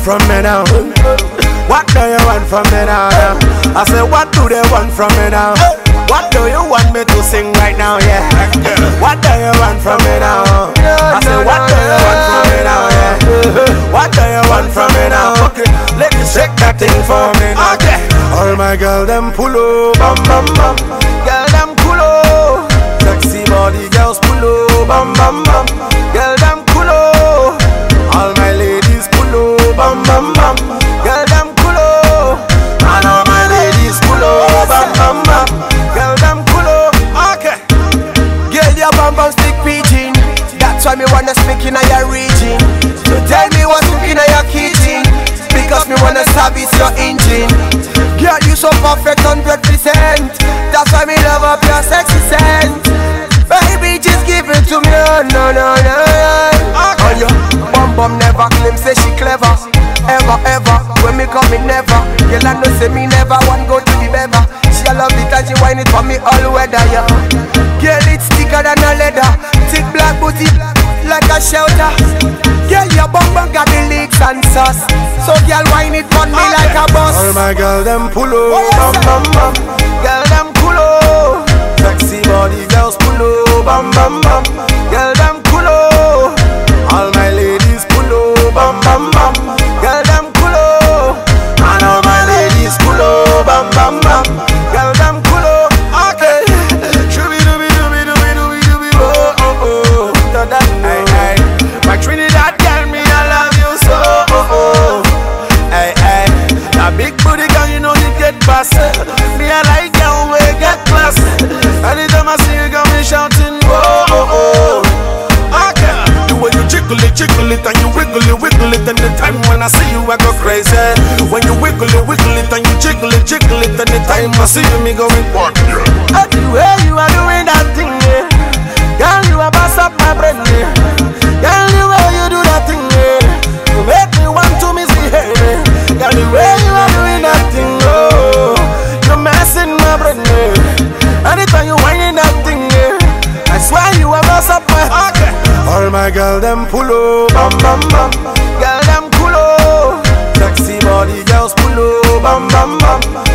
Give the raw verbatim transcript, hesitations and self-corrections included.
from me now? What do you want from me now? I say, what do they want from me now? What do you want me to sing right now? Yeah. What do you want from me now? I say, what do you want from me now? Yeah. What do you want from me now? Okay, let me shake that thing for me now. Okay. All my girl them pull up, bam bam bam. Girl them pull up. Sexy body girls pull up, bam bam bam. Girl them pull up. All my ladies pull up, bam bam bam. Girl them pull up. And all my ladies pull up, bam bam bam. Girl them pull up. Okay. Girl your bam bam stick preaching. That's why me wanna speak in your region. So tell me what's cooking in your kitchen, because me wanna service your engine. Girl you so perfect hundred percent. That's why me love up your sexy scent. Baby just give it to me, no no no no. Okay. And your bum bum never claim say she clever. Ever ever, when me come in never. Girl I know say me never want go to the bever. She love it and she whine it for me all weather, yeah. Girl it's thicker than a leather. Thick black booty like a shelter. Girl your bum bum got the leaks and sauce. So girl whine it on me okay. Like a boss. All my girl them pull up, bam bam bam. Girl them pull up. Sexy body girls pull up, bam bam bam. Girl them pull up. All my ladies pull up, bam bam bam. Girl them pull up. And all my ladies pull up, bam bam bam. Girl them pull up. Okay. Shooby dooby dooby dooby dooby dooby oh oh oh. Da da hey hey. My Trinidad girl me I love you so oh oh. Hey hey. That big booty girl you know you get past. Me I like girl we get class. Anytime I see you got me shouting oh oh oh. Okay. The way you jiggle it, jiggle it and you wiggle it, wiggle it. And the time when I see you I go crazy. When you wiggle it, wiggle it and you jiggle it, jiggle it. And the time I see you me going what? Yeah. The way you are doing that thing, yeah. Girl you are bust up my brain, yeah. Girl the way you do that thing, yeah. You make me want to misbehave, yeah. Girl the way you are doing that thing, oh. You're messing my brain, yeah. Anytime you whining that thing, yeah. I swear you are bust up my heart. Okay. All my girl them pull up, bam bam bam. Girl them pull up. Sexy body girls pull up, bam bam bam.